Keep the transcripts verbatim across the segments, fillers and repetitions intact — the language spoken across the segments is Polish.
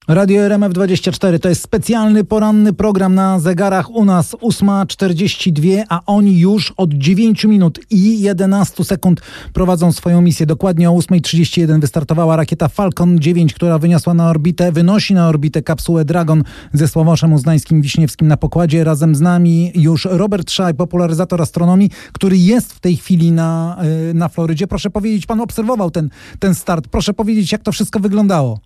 Radio R M F dwadzieścia cztery to jest specjalny poranny program na zegarach u nas ósma czterdzieści dwa, a oni już od dziewięciu minut i jedenastu sekund prowadzą swoją misję. Dokładnie o ósma trzydzieści jeden wystartowała rakieta Falcon dziewięć, która wyniosła na orbitę, wynosi na orbitę kapsułę Dragon ze Sławoszem Uznańskim-Wiśniewskim na pokładzie. Razem z nami już Robert Szaj, popularyzator astronomii, który jest w tej chwili na, na Florydzie. Proszę powiedzieć, pan obserwował ten, ten start. Proszę powiedzieć, jak to wszystko wyglądało.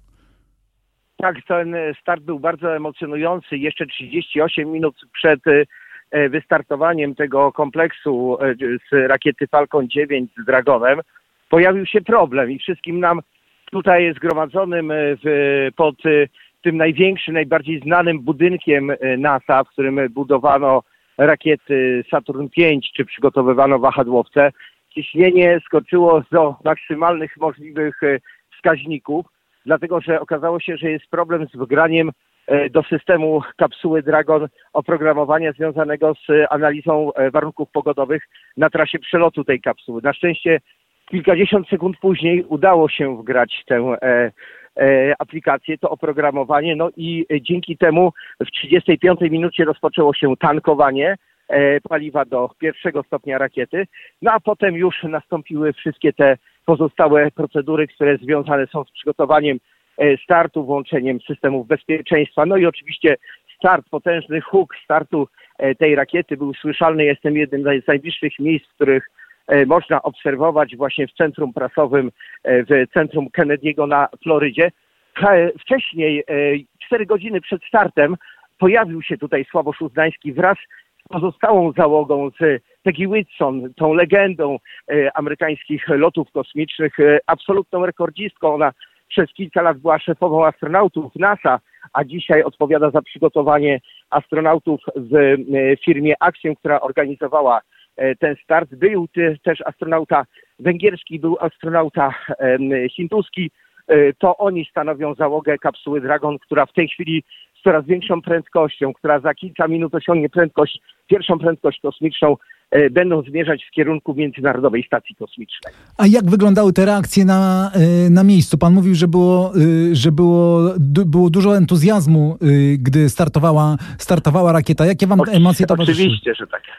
Tak, ten start był bardzo emocjonujący. Jeszcze trzydzieści osiem minut przed wystartowaniem tego kompleksu z rakiety Falcon dziewięć z Dragonem pojawił się problem i wszystkim nam tutaj zgromadzonym w, pod tym największym, najbardziej znanym budynkiem NASA, w którym budowano rakiety Saturn pięć, czy przygotowywano wahadłowce, ciśnienie skoczyło do maksymalnych możliwych wskaźników, dlatego że okazało się, że jest problem z wgraniem do systemu kapsuły Dragon oprogramowania związanego z analizą warunków pogodowych na trasie przelotu tej kapsuły. Na szczęście kilkadziesiąt sekund później udało się wgrać tę e, e, aplikację, to oprogramowanie, no i dzięki temu w trzydziestej piątej minucie rozpoczęło się tankowanie e, paliwa do pierwszego stopnia rakiety, no a potem już nastąpiły wszystkie te pozostałe procedury, które związane są z przygotowaniem startu, włączeniem systemów bezpieczeństwa. No i oczywiście start, potężny huk startu tej rakiety był słyszalny. Jestem jednym z najbliższych miejsc, w których można obserwować właśnie w centrum prasowym, w centrum Kennedy'ego na Florydzie. Wcześniej, cztery godziny przed startem, pojawił się tutaj Sławosz Uznański wraz z pozostałą załogą, z Peggy Whitson, tą legendą e, amerykańskich lotów kosmicznych, e, absolutną rekordzistką. Ona przez kilka lat była szefową astronautów NASA, a dzisiaj odpowiada za przygotowanie astronautów w e, firmie Axiom, która organizowała e, ten start. Był ty, też astronauta węgierski, był astronauta e, hinduski. E, to oni stanowią załogę kapsuły Dragon, która w tej chwili z coraz większą prędkością, która za kilka minut osiągnie prędkość, pierwszą prędkość kosmiczną, e, będą zmierzać w kierunku Międzynarodowej Stacji Kosmicznej. A jak wyglądały te reakcje na, na miejscu? Pan mówił, że było, że było, było dużo entuzjazmu, gdy startowała, startowała rakieta. Jakie wam Oczywiście, emocje towarzyszyły? Oczywiście, że tak.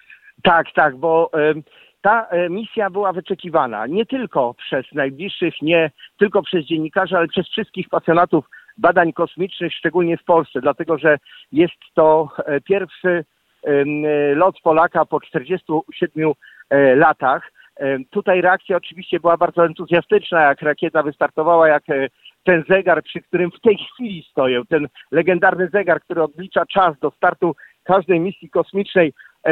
Tak, tak, bo y, ta y, misja była wyczekiwana nie tylko przez najbliższych, nie tylko przez dziennikarzy, ale przez wszystkich pasjonatów badań kosmicznych, szczególnie w Polsce, dlatego że jest to pierwszy lot Polaka po czterdziestu siedmiu latach. Tutaj reakcja oczywiście była bardzo entuzjastyczna, jak rakieta wystartowała, jak ten zegar, przy którym w tej chwili stoję, ten legendarny zegar, który odlicza czas do startu każdej misji kosmicznej,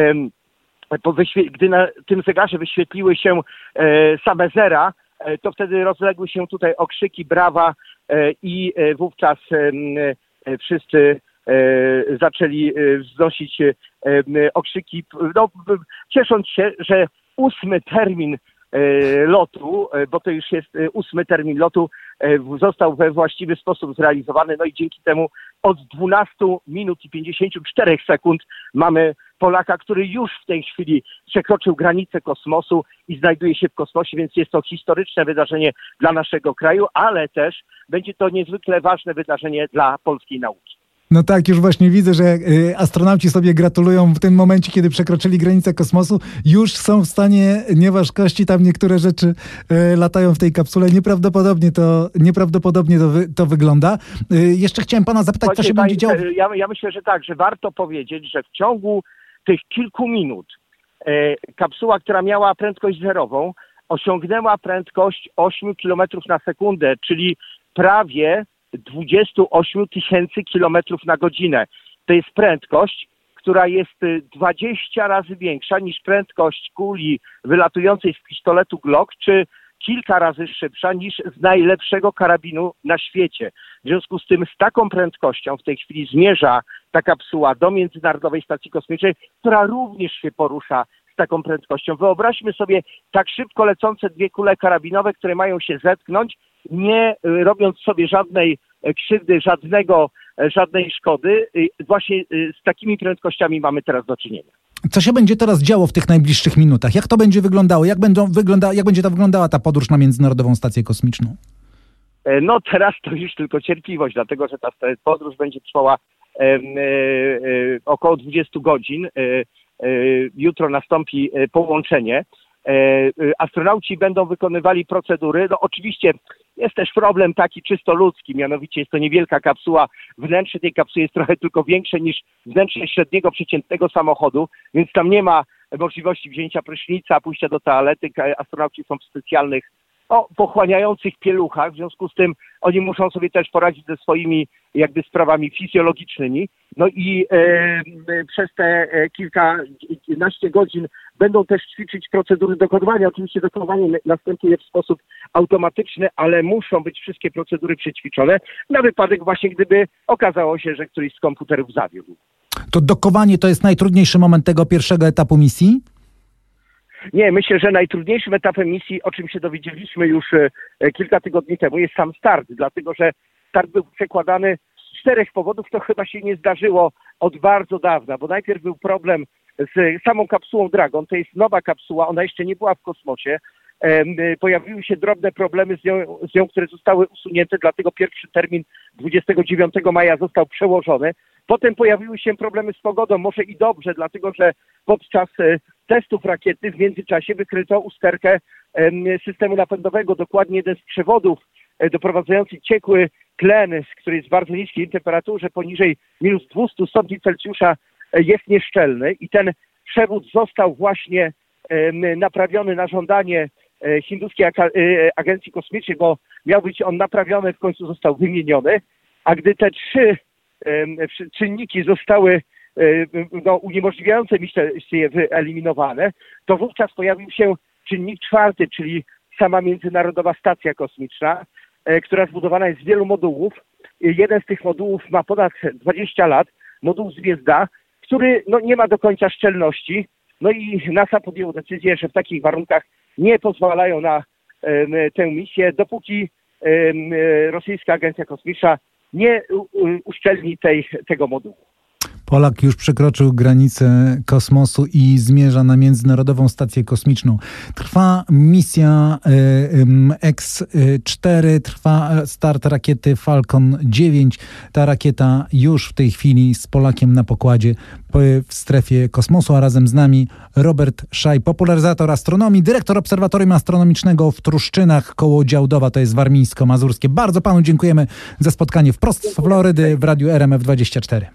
gdy na tym zegarze wyświetliły się same zera, to wtedy rozległy się tutaj okrzyki, brawa i wówczas wszyscy zaczęli wznosić okrzyki, no, ciesząc się, że ósmy termin lotu, bo to już jest ósmy termin lotu, został we właściwy sposób zrealizowany, no i dzięki temu od dwunastu minut i pięćdziesięciu czterech sekund mamy Polaka, który już w tej chwili przekroczył granicę kosmosu i znajduje się w kosmosie, więc jest to historyczne wydarzenie dla naszego kraju, ale też będzie to niezwykle ważne wydarzenie dla polskiej nauki. No tak, już właśnie widzę, że astronauci sobie gratulują w tym momencie, kiedy przekroczyli granicę kosmosu. Już są w stanie nieważkości, tam niektóre rzeczy latają w tej kapsule. Nieprawdopodobnie to, nieprawdopodobnie to, wy, to wygląda. Jeszcze chciałem pana zapytać, Właśnie, co się panie, będzie działo. Ja, ja myślę, że tak, że warto powiedzieć, że w ciągu tych kilku minut e, kapsuła, która miała prędkość zerową, osiągnęła prędkość ośmiu kilometrów na sekundę, czyli prawie dwadzieścia osiem tysięcy kilometrów na godzinę. To jest prędkość, która jest dwadzieścia razy większa niż prędkość kuli wylatującej z pistoletu Glock, czy kilka razy szybsza niż z najlepszego karabinu na świecie. W związku z tym z taką prędkością w tej chwili zmierza ta kapsuła do Międzynarodowej Stacji Kosmicznej, która również się porusza z taką prędkością. Wyobraźmy sobie tak szybko lecące dwie kule karabinowe, które mają się zetknąć, nie robiąc sobie żadnej krzywdy, żadnego, żadnej szkody. Właśnie z takimi prędkościami mamy teraz do czynienia. Co się będzie teraz działo w tych najbliższych minutach? Jak to będzie wyglądało? Jak, będą wygląda, jak będzie ta wyglądała ta podróż na Międzynarodową Stację Kosmiczną? No teraz to już tylko cierpliwość, dlatego że ta podróż będzie trwała e, e, około dwadzieścia godzin. E, e, jutro nastąpi połączenie. E, astronauci będą wykonywali procedury. No oczywiście jest też problem taki czysto ludzki, mianowicie jest to niewielka kapsuła. Wnętrze tej kapsuły jest trochę tylko większe niż wnętrze średniego, przeciętnego samochodu, więc tam nie ma możliwości wzięcia prysznica, pójścia do toalety. Astronauci są w specjalnych, o, pochłaniających pieluchach, w związku z tym oni muszą sobie też poradzić ze swoimi jakby sprawami fizjologicznymi. No i e, przez te e, kilkanaście godzin będą też ćwiczyć procedury dokonywania. Oczywiście dokonywanie następuje w sposób automatyczny, ale muszą być wszystkie procedury przećwiczone na wypadek właśnie, gdyby okazało się, że któryś z komputerów zawiódł. To dokowanie to jest najtrudniejszy moment tego pierwszego etapu misji? Nie, myślę, że najtrudniejszym etapem misji, o czym się dowiedzieliśmy już e, kilka tygodni temu, jest sam start, dlatego że start był przekładany z czterech powodów. To chyba się nie zdarzyło od bardzo dawna, bo najpierw był problem z samą kapsułą Dragon. To jest nowa kapsuła, ona jeszcze nie była w kosmosie. E, pojawiły się drobne problemy z nią, z nią, które zostały usunięte, dlatego pierwszy termin dwudziestego dziewiątego maja został przełożony. Potem pojawiły się problemy z pogodą, może i dobrze, dlatego że podczas e, testów rakiety w międzyczasie wykryto usterkę e, systemu napędowego. Dokładnie jeden z przewodów e, doprowadzający ciekły tlen, który jest w bardzo niskiej temperaturze, poniżej minus dwieście stopni Celsjusza, e, jest nieszczelny i ten przewód został właśnie e, naprawiony na żądanie e, Hinduskiej Aka- e, Agencji Kosmicznej, bo miał być on naprawiony, w końcu został wymieniony, a gdy te trzy czynniki zostały no, uniemożliwiające misję wyeliminowane, to wówczas pojawił się czynnik czwarty, czyli sama Międzynarodowa Stacja Kosmiczna, która zbudowana jest z wielu modułów. Jeden z tych modułów ma ponad dwadzieścia lat, moduł Zwiezda, który no, nie ma do końca szczelności. No i NASA podjęło decyzję, że w takich warunkach nie pozwalają na um, tę misję, dopóki um, rosyjska agencja kosmiczna nie uszczelni tej, tego modułu. Polak już przekroczył granicę kosmosu i zmierza na Międzynarodową Stację Kosmiczną. Trwa misja X cztery, trwa start rakiety Falcon dziewięć. Ta rakieta już w tej chwili z Polakiem na pokładzie w strefie kosmosu, a razem z nami Robert Szaj, popularyzator astronomii, dyrektor Obserwatorium Astronomicznego w Truszczynach koło Działdowa, to jest warmińsko-mazurskie. Bardzo panu dziękujemy za spotkanie wprost z Florydy w Radiu R M F dwadzieścia cztery.